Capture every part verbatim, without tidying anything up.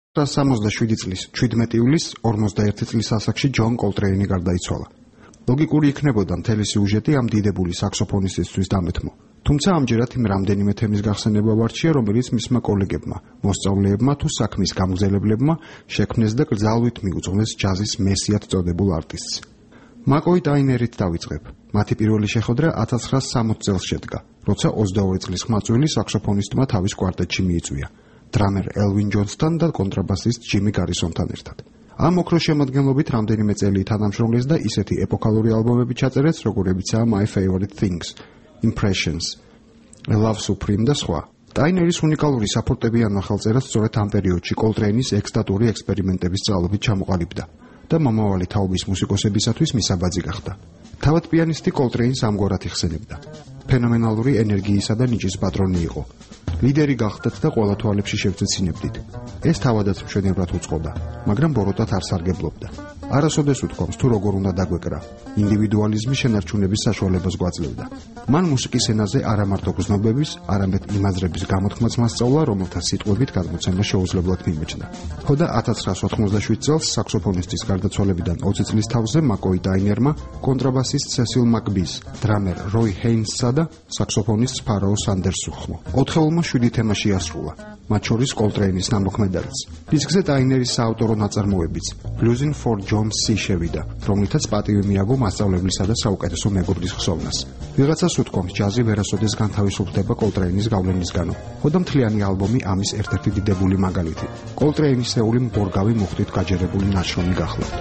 სამოცდაშვიდი წლის შვიდმეტი ივლისს ორმოცდაერთი წლის ასაკში ჯონ კოლტრეინი გარდაიცვალა. ლოგიკური იქნებოდა მთელი სიუჟეტი ამ დიდებული საქსოფონისტისთვის დამეთმო. თუმცა ამჯერად იმ რამდენიმე თემის გახსენება ვარჩია, რომელიც მისმა კოლეგებმა, მოსწავლეებმა თუ საქმის გამგზელებლებმა შექმნეს და კრძალვით მიუძღვნეს ჯაზის მესიად წოდებულ არტისტს. მაკოი ტაინერით დავიწყებ. მათი პირველი შეხვედრა ათას ცხრაასი სამოცი წელს შედგა, როცა ოცდაორი წლის ხმაწვილი საქსოფონისტმა თავის კვარტეტში მიიწვია. დრამერ ელვინ ჯონსთან და კონტრაბასისტ ჯიმი გარისონთან ერთად. ამ ოქროს შემადგენლობით რამდენიმე წელი თანამშრომლეს და ისეთი ეპოქალური ალბომები ჩაწერეს, როგორებიცაა My Favorite Things, Impressions, A Love Supreme და სხვა. ტაინერის უნიკალური საფორტეპიანო ხელწერა სწორედ ამ პერიოდში კოლტრეინის ექსტატური ექსპერიმენტების წყალობით ჩამოყალიბდა და მომავალი თაობის მუსიკოსებისათვის მისაბაძი გახდა. თავად პიანისტი კოლტრეინს ამგვარად იხსენებდა. ფენომენალური ენერგიისა და ნიჭის პატრონი იყო. ლიდერი გახდათ და ყველა თვალებში შევწეცინებდით. ეს თავადაც მშვენივრად უწყობდა, მაგრამ ბოროტად არ სარგებლობდა. არასოდეს უთქვამს თუ როგორ უნდა დაგვეკრა. ინდივიდუალიზმის შენარჩუნების საშუალებას გვაძლევდა. მან მუსიკის ენაზე არა მარტო გზნობების, არამედ იმაზრების გამოთქმაც მასწავლა, რომელთა სიტყვებით გადმოცემა შეუძლებლად მიმეჩნდა. ხოდა ათას ცხრაასი ოცდაშვიდი წელს საქსოფონისტის გარდაცვალებიდან ოცი წლის თავზე მაკოი ტაინერმა კონტრაბასისტ სესილ მაკბის, დრამერ როი ჰეინსსა და საქსოფონისტ ფარაო სანდერსს უხმო. ოთხეულმა შვიდი თემა შეასრულა, მათ შორის კოლტრეინის ნამოქმედაც. დისკზე ტაინერის საავტორო ნაწარმოებიც Bluesing for John C. შევიდა, რომლითაც პატივი მიაგო მასწავლებლისა და საუკეთესო მეგობრის ხსოვნას. ვიღაცას უთქვამს, ჯაზი ვერასოდეს განთავისუფლდება კოლტრეინის გავლენისგანო. ხოდა მთლიანი ალბომი ამის ერთ-ერთი დიდებული მაგალითი. კოლტრეინისეული მბორგავი მუხტით გაჯერებული ნაშრომი გახლავთ.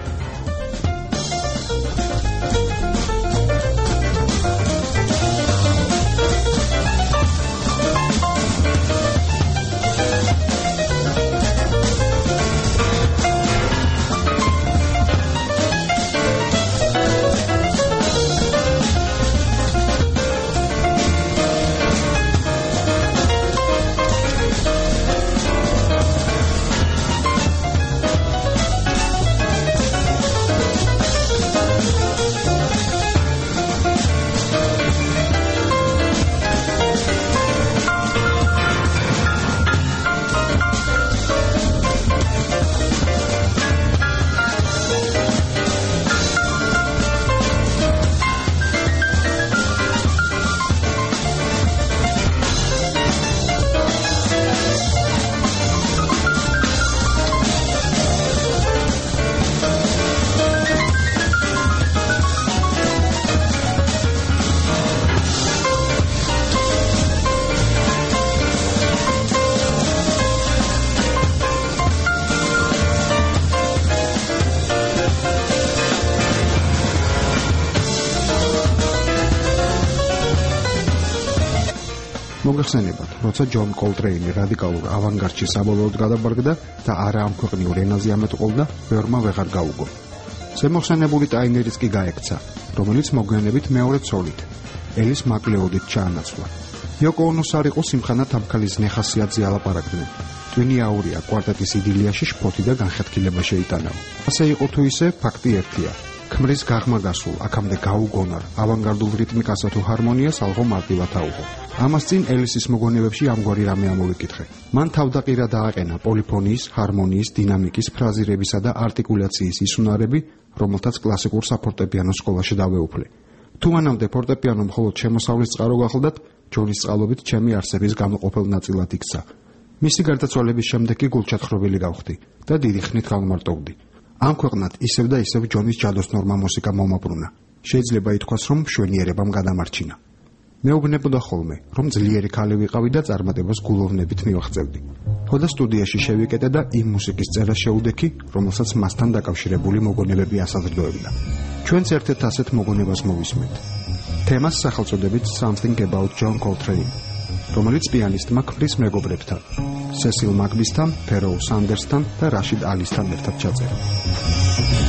მოგეხსენებათ, როცა ჯონ კოლტრეინი რადიკალურ ავანგარდში საბოლოოდ გადაბარგდა და არა ამ ქვეყნიურ ენაზე ამეტყოლდა, ბევრმა ვეღარ გაუგო. ზემოხსენებული ტაინერიც კი გაექცა, რომელიც მოგვიანებით მეორე ცოლით, ელის მაკლეოდით ჩაანაცვლა. იოკო ონოს არ იყო სიმხანა თამქალის ნეხასიათზე ალაპარაკდნენ. ტვინი აურია კვარტეტის იდილიაში შფოთი და განხეთქილება შეიტანა. ასე იყო თუ ისე, ფაქტი ერთია. ქმრის გაღმა გასულ, აქამდე გაუგონარ, ავანგარდულ რიტმიკასა თუ ჰარმონიას ალღო მარტივად აუღო. ამას წინ ელისის მოგონებებში ამგვარი რამე ამოვიკითხე. მან თავდაყირა დააყენა პოლიფონიის, ჰარმონიის, დინამიკის, ფრაზირებისა და არტიკულაციის ის უნარები, რომელთაც კლასიკურ საფორტეპიანო სკოლაში დავეუფლე. თუ მანამდე ფორტეპიანო მხოლოდ შემოსავლის წყარო გახლდათ, ჯონის წყალობით ჩემი არსების გამოყოფილ ნაწილად იქცა. მისი გარდაცვალების შემდეგ კი გულჩათხრობილი გავხდი და დიდი ხნით გავმარტოვდი. ამ ქვეყნად ისევ და ისევ ჯონის ჯადოსნორმა მუსიკა მომაბრუნა. შეიძლება ითქვას, რომ მშვენიერებამ გადამარჩინა. მეუბნებოდა ხოლმე, რომ ძლიერი ქალი ვიყავი და წარმატებას გულოვნებით მივახწევდი. ხოდა სტუდიაში შევიკეტე და იმ მუსიკის წერას შეუდექი, რომელსაც მასთან დაკავშირებული მოგონებები ასაზრდოებდა. ჩვენც ერთ-ერთ ასეთ მოგონებას მოვისმენთ. თემას სახელწოდებით Something About John Coltrane, რომელიც პიანისტმა ქმრის მეგობრებთან, სესილ მაკბისთან, ფეროუ სანდერსთან და რაშიდ ალისთან ერთად ჩაწერა.